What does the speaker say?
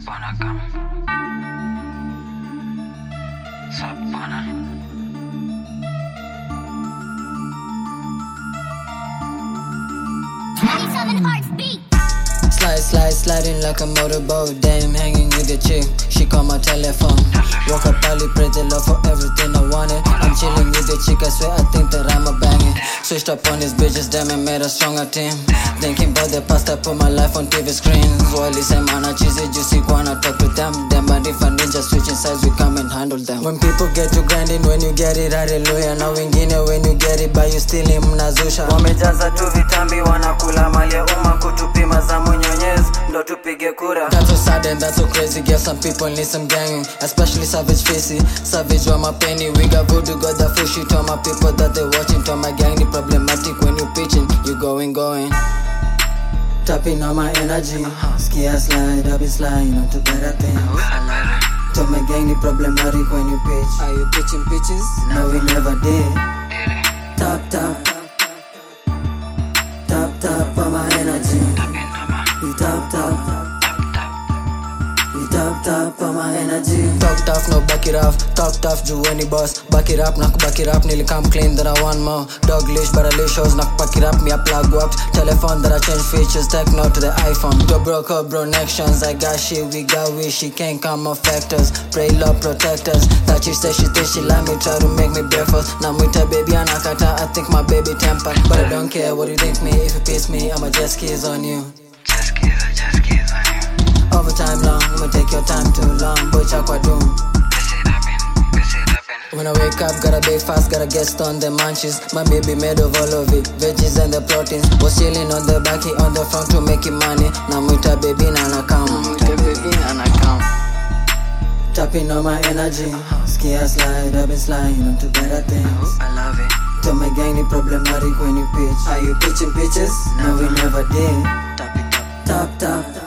Sapana kam. Sapana. Sliding like a motorboat. Damn, hanging with the chick. She called my telephone. Woke up early, prayed the Lord for everything I wanted. I'm chilling with the chick, I swear I think that I'm a banging. Switched up on these bitches, damn it, made a stronger team. Thinking about the past, I put my life on TV screens. Wally say, man, I cheesy, juicy, wanna talk to them. Them, but if a ninja switching sides, we come and handle them. When people get to grinding, when you get it, hallelujah. Now wengine, when you get it, but you still him, mnazusha. Wamejaza tu vitambi, wanakula mali ya umma, kutupima za mwenyezi, ndo tupige kura. That's so sad and that's so crazy, yeah, some people need some ganging. Especially Savage Facey, Savage wa mapenny. We got voodoo, got that full shit on my people that they watching. To my gang, the problematic when you pitching, you going. Tapping on my energy, skia slide, I be sliding on to better things. To my gang, the problematic when you pitch. Are you pitching pitches? No, we never did. Tap on my energy. You tap on my energy. Talk tough, no back it off. Talk tough, do any boss. Back it up, knock back it up. Nearly come clean, that I want more. Dog leash, but I leash shows, knock back it up. Me a plug up. Telephone that I change features, techno to the iPhone. Go broke up, bro, connections. I got shit, we got wish. She can't come affect us. Pray Lord protect us. That she say she think she like me, try to make me breakfast. Now with her baby anakata, I think my baby temper. But I don't care what you think me. If you piss me, I'ma just kiss on you. Just kiss on you. Overtime long, I'ma take your time too long. Boy, chakwa doom. Piss it up in. When I wake up, gotta be fast, gotta get stoned, the munchies. My baby made of all of it, veggies and the proteins. Was chilling on the back, he on the front to making money. Now with her baby, nana come. Tapping on my energy, skia slide, I've been sliding onto better things. I love it. To my gang, the problematic when you pitch. Are you pitching pitches? No, we never did. Tap it up. Tap.